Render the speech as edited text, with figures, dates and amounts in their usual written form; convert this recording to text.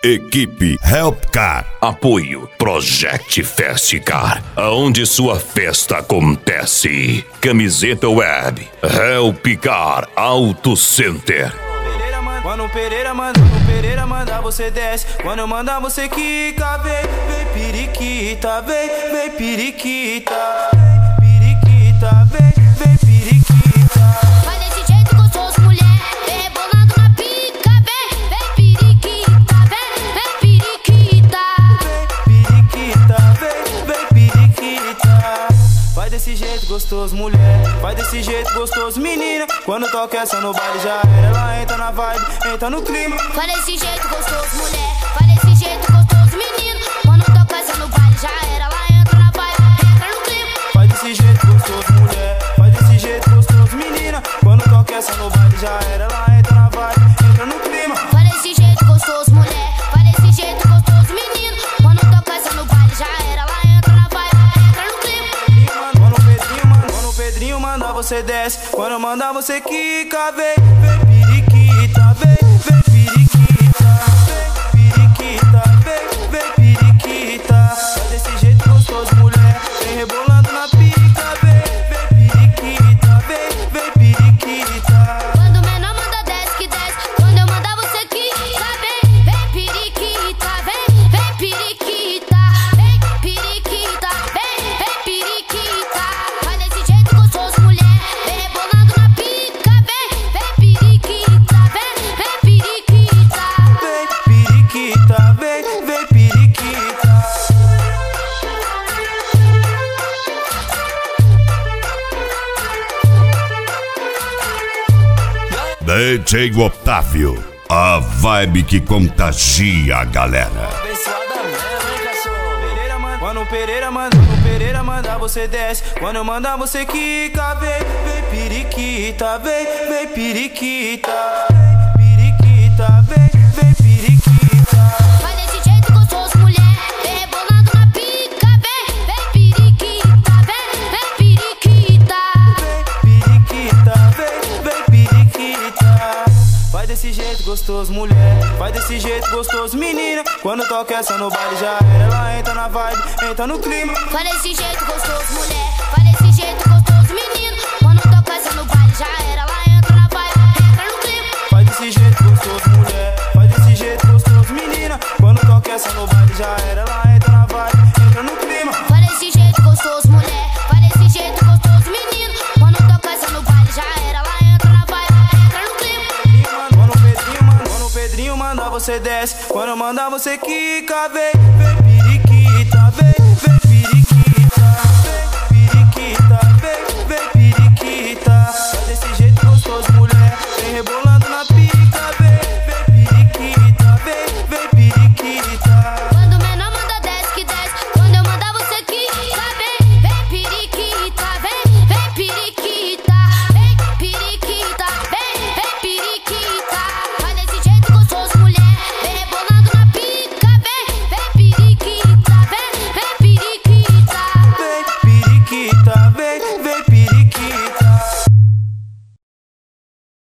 Equipe Helpcar. Apoio Project Festcar, aonde sua festa acontece. Camiseta web Helpcar Auto Center. Quando o Pereira manda, você desce. Quando eu mandar, você quica. Vem periquita, vem periquita. Periquita, vem periquita. Vai desse jeito gostoso, mulher. Vem rebolando na pica. Vem periquita, vem periquita. Periquita, vem periquita. Vai desse jeito gostoso, mulher. Vai desse jeito gostoso, menina. Quando toca essa no baile já era. Ela entra na vibe, entra no clima. Vai desse jeito gostoso, mulher. Vai desse jeito gostoso, menino. Quando toca essa no baile já era. Ela entra na vibe, entra no clima. Vai desse jeito gostoso, mulher. Vai desse jeito gostoso, menina. Quando toca essa no baile já era. Ela entra na vibe, entra no clima. Vai desse jeito gostoso, mulher. Vai desse jeito gostoso, menino. Quando toca essa no baile já era. Ela entra na vibe, entra no clima. Quando o Pedrinho manda, você desce. Quando eu mandar, você quica. Vem periquita, vem periquita. Periquita, vem periquita. Vai desse jeito gostoso, mulher. Vem rebolando na pica. Vem periquita, vem periquita. Quando o menor manda, desce que desce. Quando eu mandar, você quica. Vem periquita, vem periquita. Vem periquita, vem periquita. Vai desse jeito gostoso, mulher. Vem rebolando na pica. Vem periquita, vem periquita. Periquita, vem periquita. DJ Otávio, a vibe que contagia a galera. Quando o Pereira manda, você desce. Quando eu mandar, você quica. Vem periquita, vem periquita. Periquita, vem periquita. Vai desse jeito gostoso, mulher. Vem rebolando na pica. Vem periquita, vem periquita. Periquita, vem periquita. Vai desse jeito gostoso, mulher. Vai desse jeito gostoso, menina. Quando toca essa no baile já era. Ela entra na vibe, entra no clima. Vai desse jeito gostoso, mulher. Vai desse jeito gostoso, menino. Quando toca essa no baile já era. Ela entra na vibe, entra no clima. Vai desse jeito gostoso, mulher. Vai desse jeito gostoso, menina. Quando toca essa no baile já era. Ela entra na vibe, entra no clima. Vai desse jeito gostoso, mulher. Vai desse jeito gostoso, menino. Quando toca essa no baile já era. Ela entra na vibe, entra no clima. Quando o Pedrinho manda, você desce. Quando eu mandar, você quica. Vem periquita.